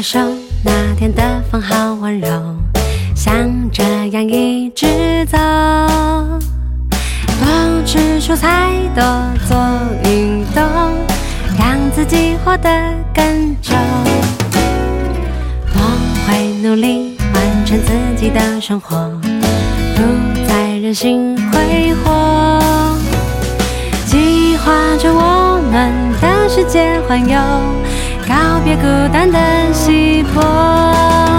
手，那天的风好温柔，像这样一直走，多吃蔬菜，多做运动，让自己活得更久。我会努力完成自己的生活，不再任性挥霍，计划着我们的世界环游，告别孤单的稀薄。